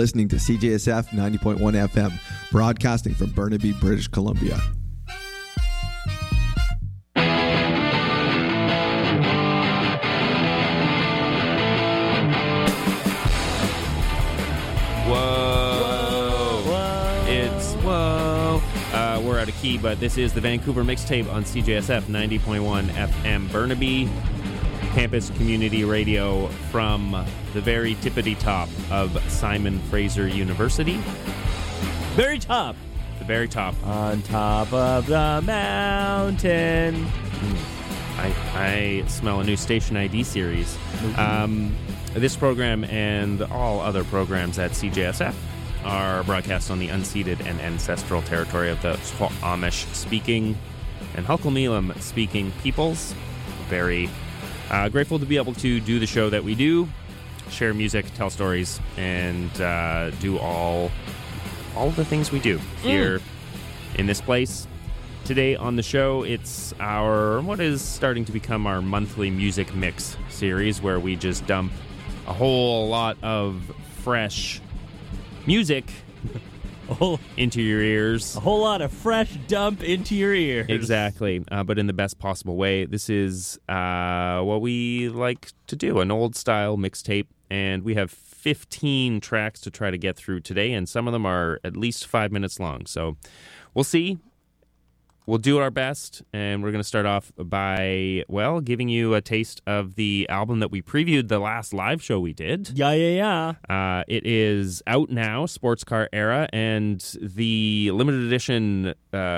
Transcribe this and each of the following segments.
Listening to CJSF 90.1 FM, broadcasting from Burnaby, British Columbia. We're out of key, but this is the Vancouver Mixtape on CJSF 90.1 FM Burnaby, campus community radio from the very tippity top of Simon Fraser University. Very top. The very top. On top of the mountain. I smell a new Station ID series. This program and all other programs at CJSF are broadcast on the unceded and ancestral territory of the Squamish-speaking and Hul'qumi'num-speaking peoples. Very grateful to be able to do the show that we do, share music, tell stories, and do all the things we do here in this place. Today on the show, it's what is starting to become our monthly music mix series, where we just dump a whole lot of fresh music into your ears. A whole lot of fresh dump into your ears. Exactly, but in the best possible way. This is what we like to do, an old-style mixtape, and we have 15 tracks to try to get through today, and some of them are at least 5 minutes long. So we'll see. We'll do our best, and we're going to start off by, giving you a taste of the album that we previewed the last live show we did. Yeah. It is out now, Sports Car Era, and the limited edition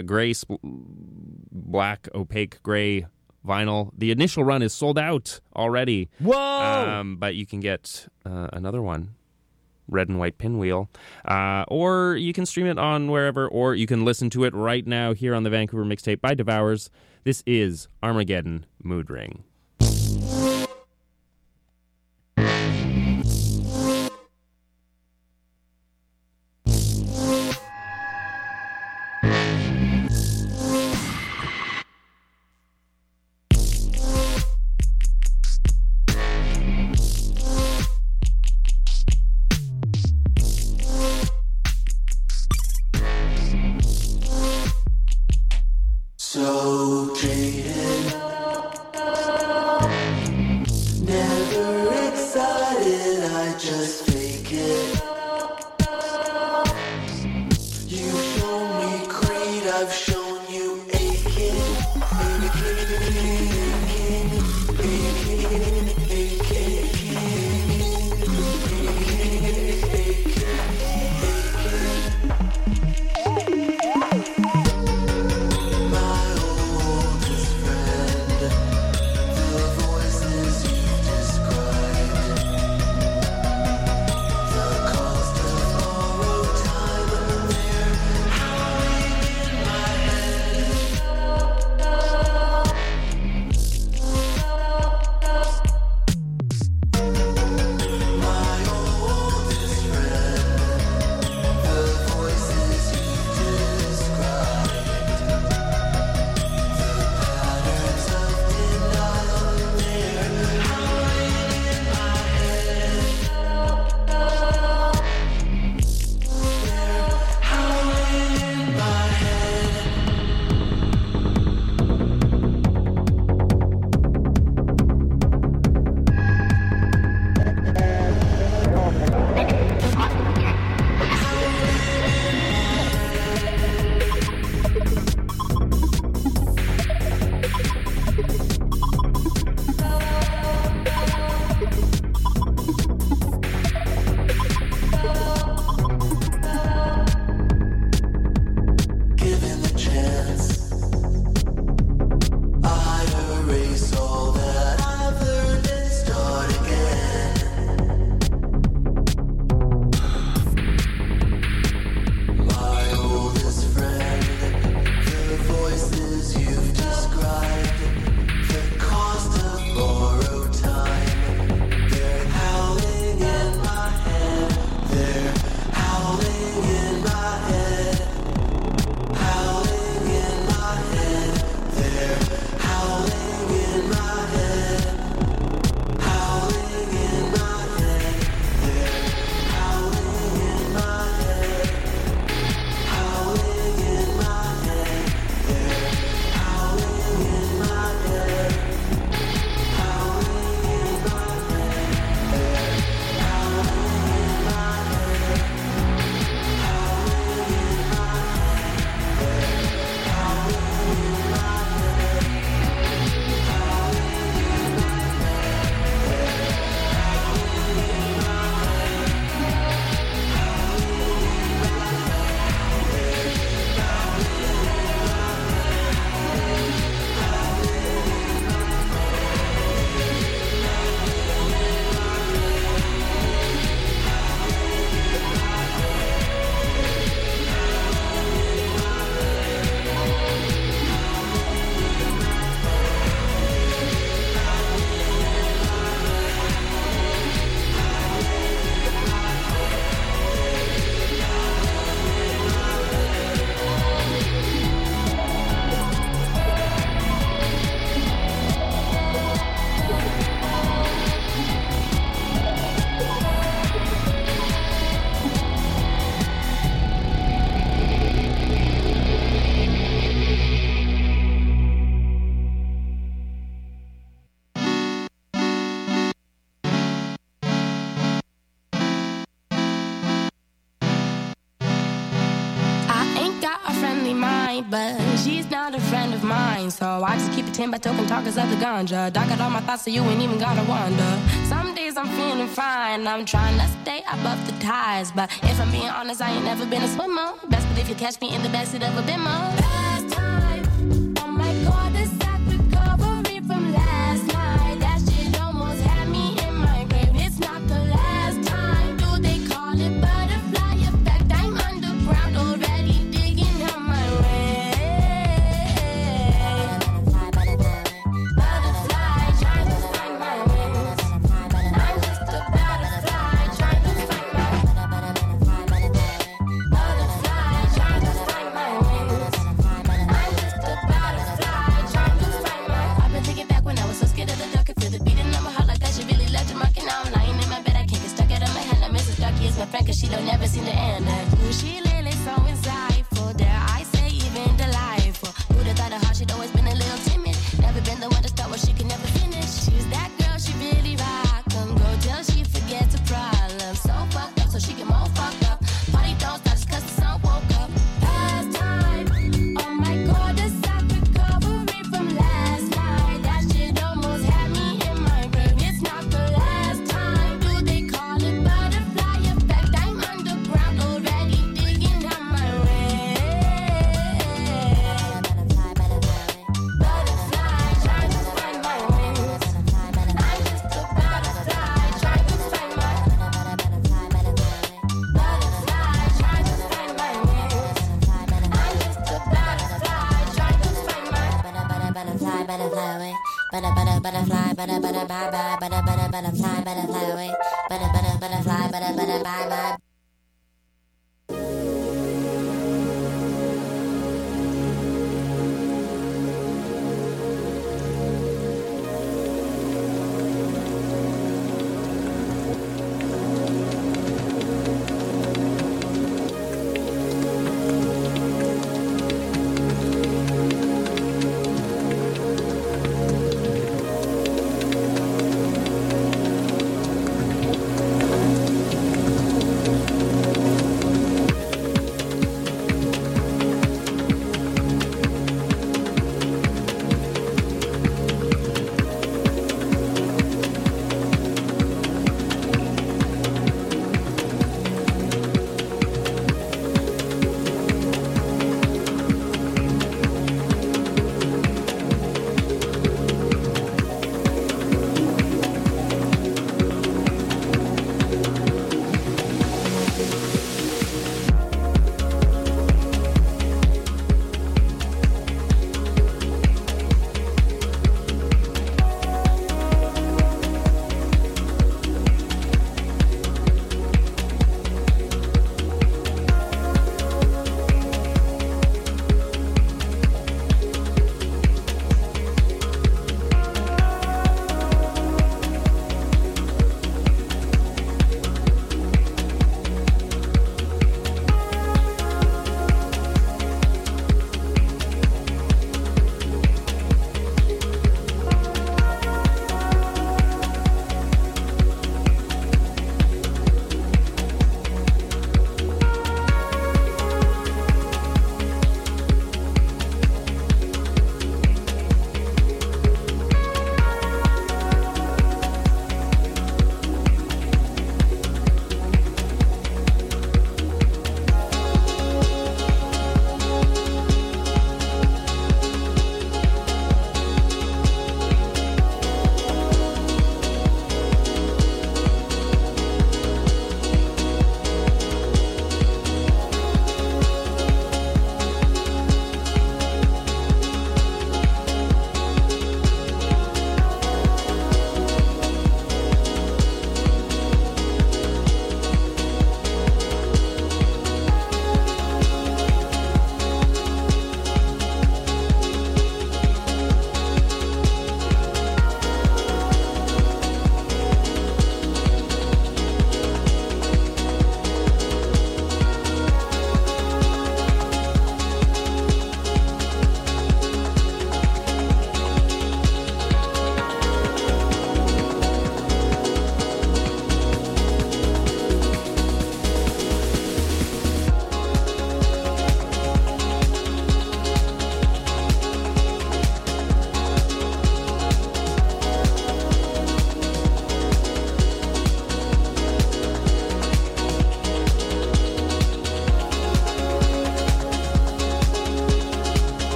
black opaque gray vinyl, the initial run is sold out already. Whoa! But you can get another one. Red and white pinwheel, or you can stream it on wherever, or you can listen to it right now here on the Vancouver Mixtape by Devours. This is Armageddon Mood Ring. So jaded, really mine, but she's not a friend of mine. So I just keep it 10 by token talkers of the ganja. I got all my thoughts so you ain't even gotta wonder. Some days I'm feeling fine, I'm trying to stay above the tides. But if I'm being honest, I ain't never been a swimmer. Best believe you catch me in the backseat of a Bimmer. Last time, oh my God, the sack recovery from last night. That shit almost had me in my grave. It's not the last time. Do they call it butterfly effect? I'm underground already digging out my way. Butterfly trying to find my wings. I'm just a butterfly trying to find my butterfly trying to find my wings. I'm just a butterfly trying to find my. I've been thinking back when I was so scared of the dark. I feel the beating of my heart like that. She really left a mark, and now I'm lying in my bed. I can't get stuck out of my hand. I miss Ducky is my friend, cause she don't never seem to end. Ooh, she really so insightful. Dare I say even delightful. Who'd have thought of how she'd always been a little timid. Never been the one to start what she could never finish. She's that girl, she really rock 'em. Go till she forgets her problem. So fucked up, so she get more fucked up. Party don't start just 'cause the sun woke up. Past time, oh my God, the sack recovery from last night. That shit almost had me in my grave. It's not the last time. Do they call it butterfly effect? I'm underground already digging out my way. Butterfly trying to find my wings. I'm just a butterfly trying to find my butterfly trying to find my wings. I'm just a butterfly trying to find my butterfly, butterfly away. Butterfly, butterfly, butterfly, butterfly away. Butterfly, bye.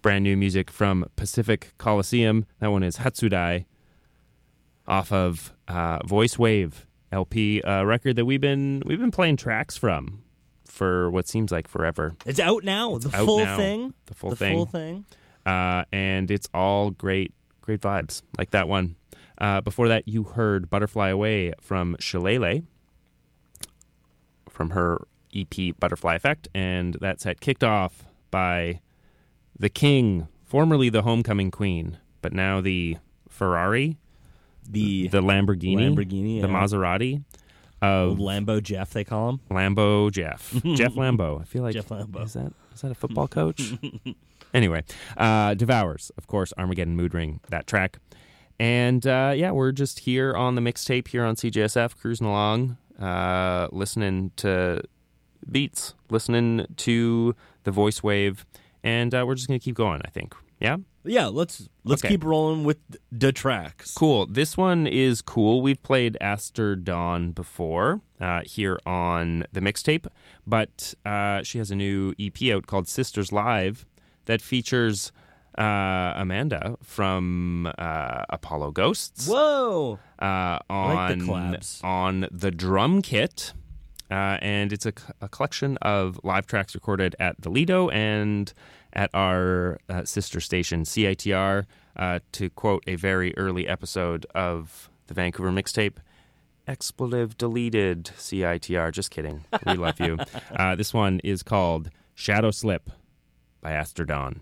brand new music from Pacific Coliseum. That one is Hatsudai off of Voice Wave LP, a record that we've been playing tracks from for what seems like forever. It's out now. The full thing. The full thing. And it's all great vibes, like that one. Before that, you heard Butterfly Away from Shillelagh from her EP Butterfly Effect, and that set kicked off by the King, formerly the Homecoming Queen, but now the Ferrari, the Lamborghini, the Maserati. Old Lambo Jeff, they call him. Lambo Jeff. Jeff Lambo. I feel like Jeff Lambo. Is that a football coach? Anyway, Devours, of course, Armageddon Mood Ring, that track. And we're just here on the mixtape here on CJSF, cruising along, listening to beats, listening to the voice wave, and we're just going to keep going, I think. Yeah? Yeah, let's keep rolling with the tracks. Cool. This one is cool. We've played Aster Dawn before here on the mixtape, but she has a new EP out called Sisters Live that features Amanda from Apollo Ghosts. Whoa! On like the collabs. On the drum kit. And it's a collection of live tracks recorded at the Lido and at our sister station, CITR. To quote a very early episode of the Vancouver mixtape, expletive deleted, CITR. Just kidding. We love you. This one is called Shadow Slip by Aster Dawn.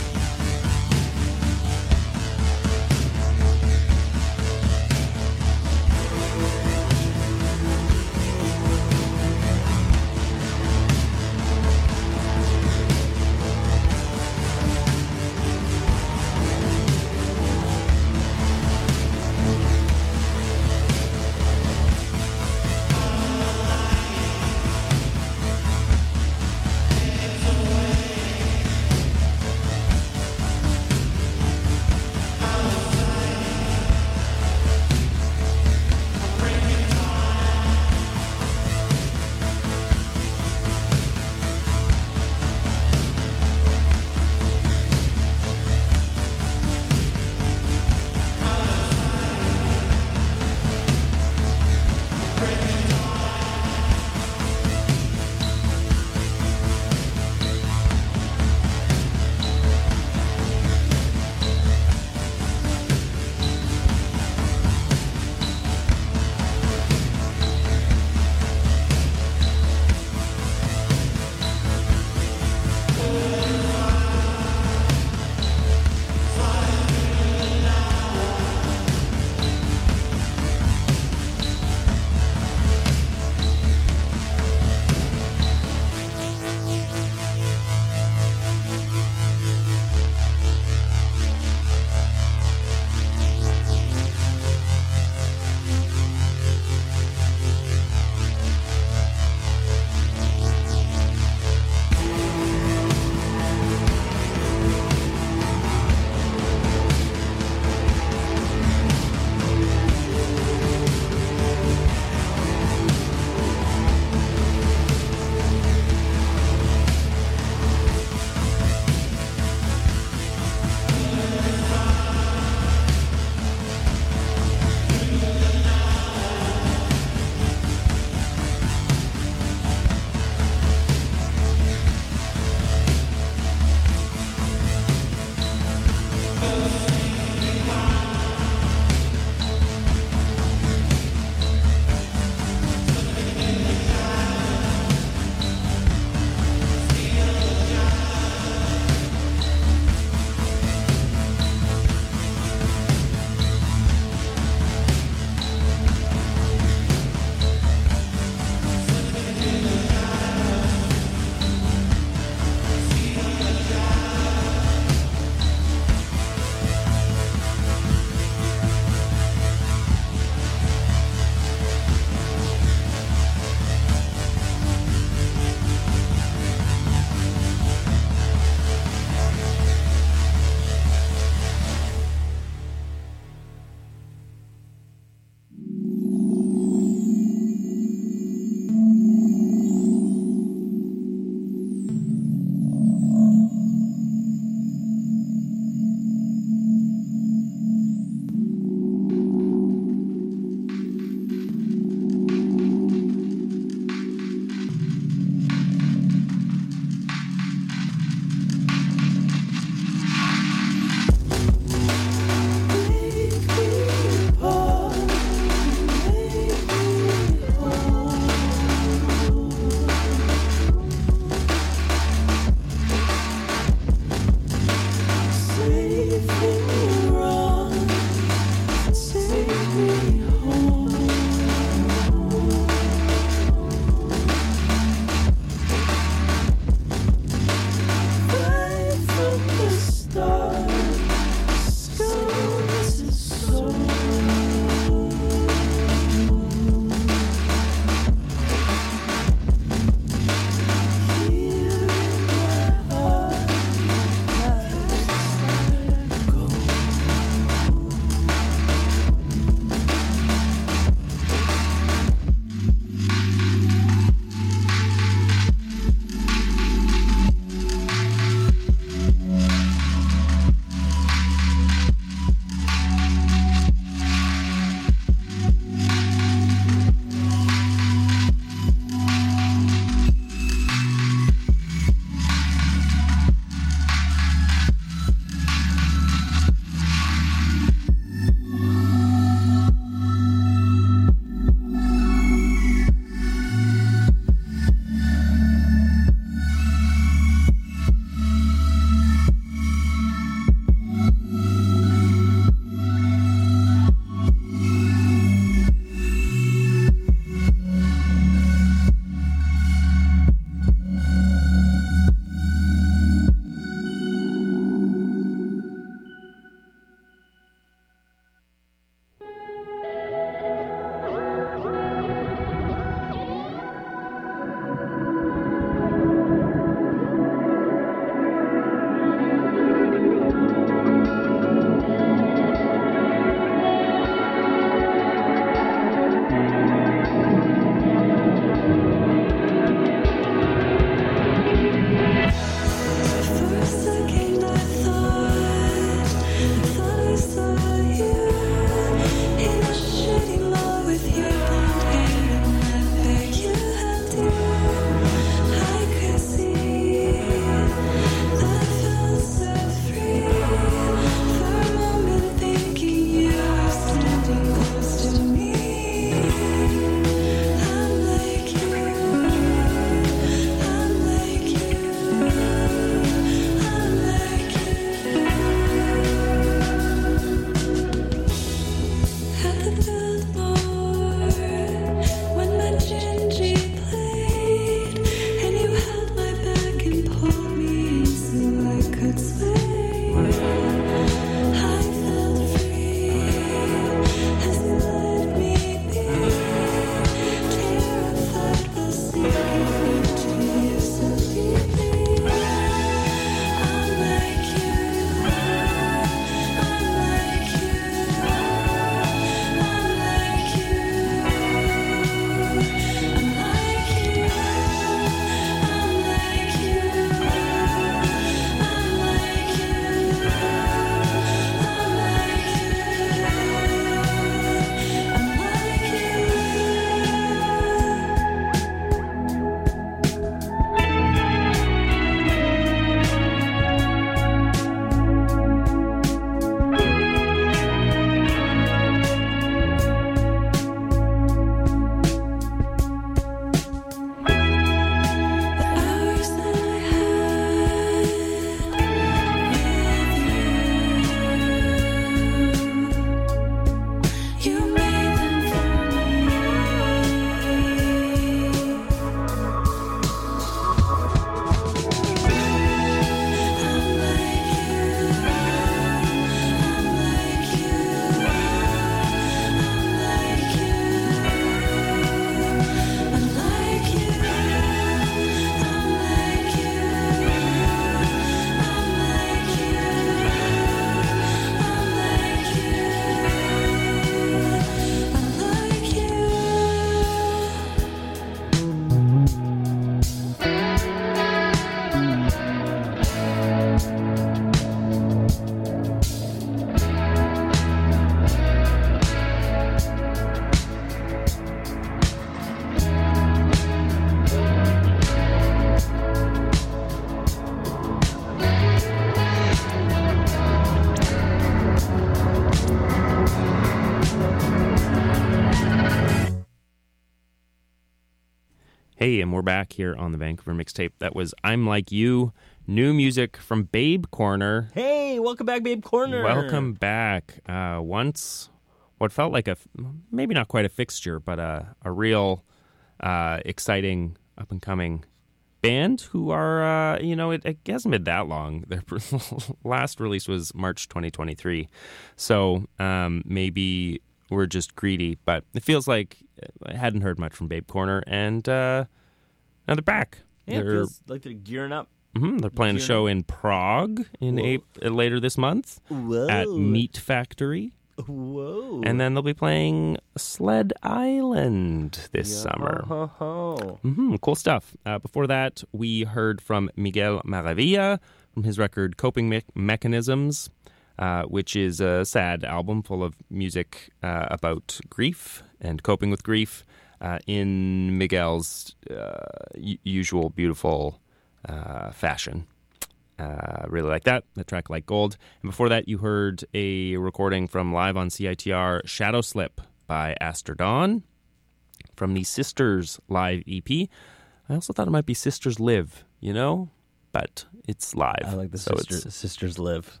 Hey, and we're back here on the Vancouver Mixtape. That was I'm Like You, new music from Babe Corner. Hey, welcome back, Babe Corner. Welcome back. Once, what felt like maybe not quite a fixture, but a real exciting up-and-coming band who are, it hasn't been that long. Their last release was March 2023. So maybe we're just greedy, but it feels like I hadn't heard much from Babe Corner, and now they're back. Yeah, it feels like they're gearing up. They're playing a show in Prague in later this month at Meat Factory. Whoa. And then they'll be playing Sled Island this summer. Cool stuff. Before that, we heard from Miguel Maravilla from his record Coping Mechanisms, which is a sad album full of music about grief and coping with grief in Miguel's usual beautiful fashion. Really like that. The track Like Gold. And before that, you heard a recording from live on CITR, Shadow Slip by Aster Dawn from the Sisters live EP. I also thought it might be Sisters Live, but it's live. I like the Sisters Live.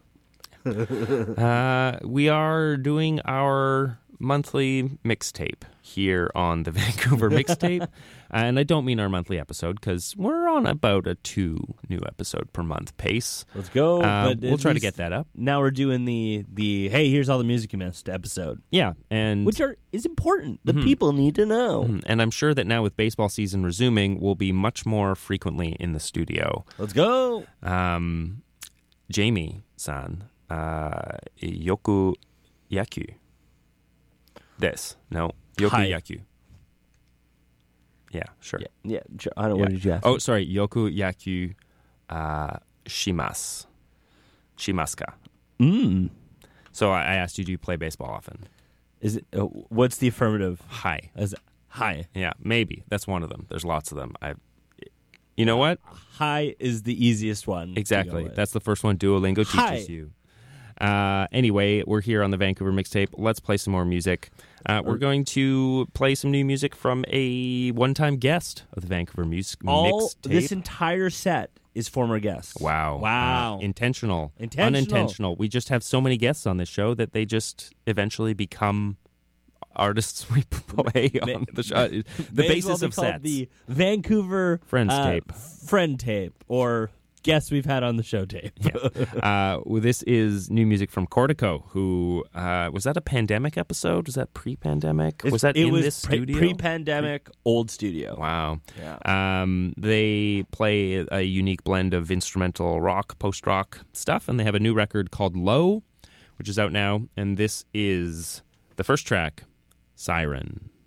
We are doing our monthly mixtape here on the Vancouver Mixtape. And I don't mean our monthly episode because we're on about a 2 new episode per month pace. Let's go. But we'll try to get that up. Now we're doing the hey, here's all the music you missed episode. Yeah, and which is important. The people need to know. And I'm sure that now with baseball season resuming, we'll be much more frequently in the studio. Let's go. Jamie-san, yoku yaku. Yoku yaku. Yeah, sure. Yeah. I don't know. What did you ask? Oh, sorry. Yoku yaku shimasu. Shimasu ka. So I asked you, do you play baseball often? Is it? What's the affirmative? Hi. Hi. Yeah, maybe. That's one of them. There's lots of them. You know what? Hi is the easiest one. Exactly. That's the first one Duolingo teaches you. Anyway, we're here on the Vancouver Mixtape. Let's play some more music. We're going to play some new music from a one-time guest of the Vancouver Mixtape. This entire set is former guests. Wow. Intentional. Unintentional. We just have so many guests on this show that they just eventually become artists we play on the show. The basis of sets. The Vancouver Friend Tape, or guests we've had on the show tape. This is new music from Cortico, who was that a pandemic episode? Was that pre-pandemic? Was that in this studio? Pre-pandemic, old studio. Wow. Yeah. They play a unique blend of instrumental rock, post-rock stuff, and they have a new record called Low, which is out now, and this is the first track, Siren.